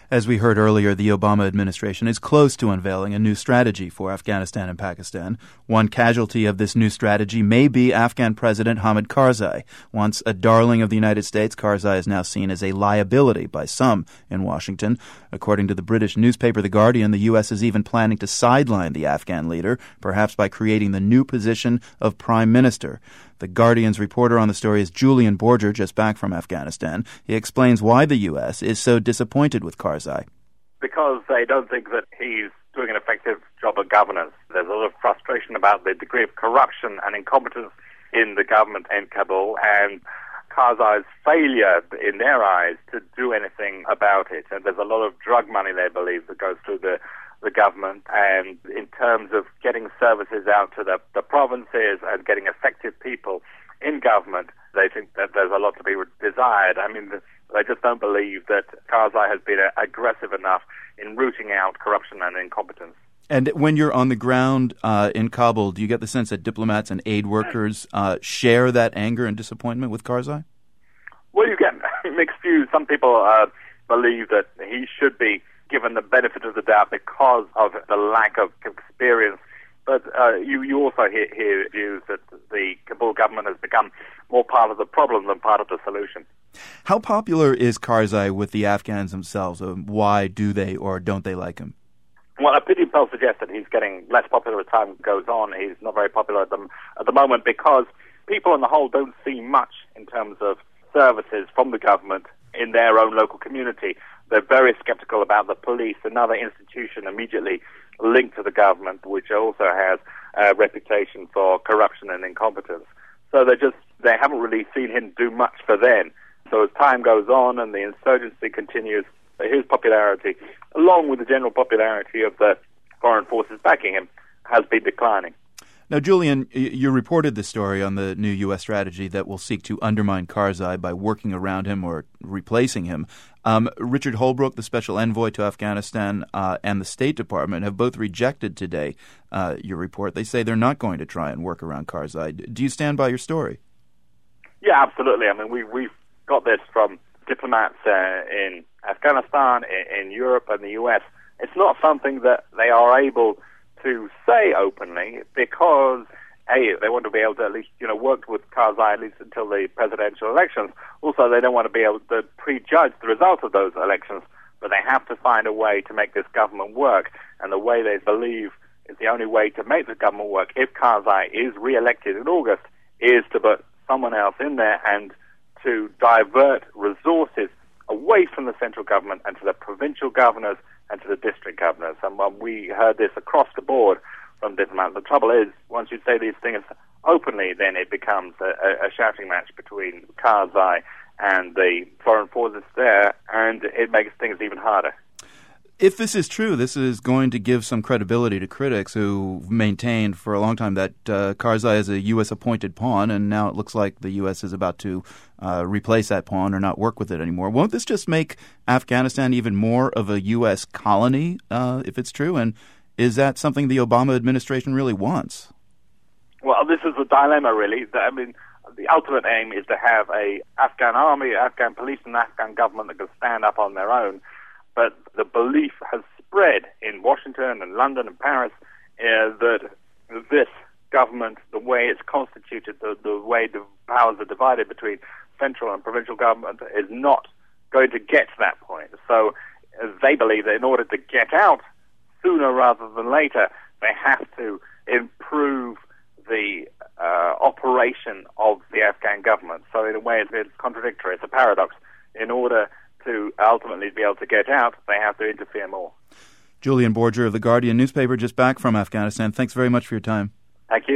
As we heard earlier, the Obama administration is close to unveiling a new strategy for Afghanistan and Pakistan. One casualty of this new strategy may be Afghan President Hamid Karzai. Once a darling of the United States, Karzai is now seen as a liability by some in Washington. According to the British newspaper The Guardian, the U.S. is even planning to sideline the Afghan leader, perhaps by creating the new position of Prime Minister. The Guardian's reporter on the story is Julian Borger, just back from Afghanistan. He explains why the U.S. is so disappointed with Karzai. Because they don't think that he's doing an effective job of governance. There's a lot of frustration about the degree of corruption and incompetence in the government in Kabul, and Karzai's failure, in their eyes, to do anything about it. And there's a lot of drug money, they believe, that goes through the government, and in terms of getting services out to the provinces and getting effective people in government, they think that there's a lot to be desired. I mean, they just don't believe that Karzai has been aggressive enough in rooting out corruption and incompetence. And when you're on the ground in Kabul, do you get the sense that diplomats and aid workers share that anger and disappointment with Karzai? Well, you get mixed views. Some people believe that he should be given the benefit of the doubt because of the lack of experience. But you also hear views that the Kabul government has become more part of the problem than part of the solution. How popular is Karzai with the Afghans themselves? Why do they or don't they like him? Well, opinion polls suggest that he's getting less popular as time goes on. He's not very popular at the moment because people on the whole don't see much in terms of services from the government in their own local community. They're very skeptical about the police, another institution immediately linked to the government, which also has a reputation for corruption and incompetence. So they haven't really seen him do much for them. So as time goes on and the insurgency continues, his popularity, along with the general popularity of the foreign forces backing him, has been declining. Now, Julian, you reported this story on the new U.S. strategy that will seek to undermine Karzai by working around him or replacing him. Richard Holbrooke, the special envoy to Afghanistan, and the State Department have both rejected today your report. They say they're not going to try and work around Karzai. Do you stand by your story? Yeah, absolutely. I mean, we've got this from diplomats in Afghanistan, in Europe, and the U.S. It's not something that they are able to say openly because, A, they want to be able to at least, work with Karzai at least until the presidential elections. Also, they don't want to be able to prejudge the results of those elections, but they have to find a way to make this government work. And the way they believe is the only way to make the government work, if Karzai is re-elected in August, is to put someone else in there and to divert resources away from the central government and to the provincial governors and to the district governors. And we heard this across the board from diplomats. The trouble is, once you say these things openly, then it becomes a shouting match between Karzai and the foreign forces there, and it makes things even harder. If this is true, this is going to give some credibility to critics who maintained for a long time that Karzai is a U.S.-appointed pawn, and now it looks like the U.S. is about to replace that pawn or not work with it anymore. Won't this just make Afghanistan even more of a U.S. colony, if it's true? And is that something the Obama administration really wants? Well, this is a dilemma, really. I mean, the ultimate aim is to have a Afghan army, Afghan police, and Afghan government that can stand up on their own. But the belief has spread in Washington and London and Paris that this government, the way it's constituted, the way the powers are divided between central and provincial government, is not going to get to that point. So they believe that in order to get out sooner rather than later, they have to improve the operation of the Afghan government. So in a way, it's contradictory. It's a paradox. In order to ultimately be able to get out, they have to interfere more. Julian Borger of The Guardian newspaper, just back from Afghanistan. Thanks very much for your time. Thank you.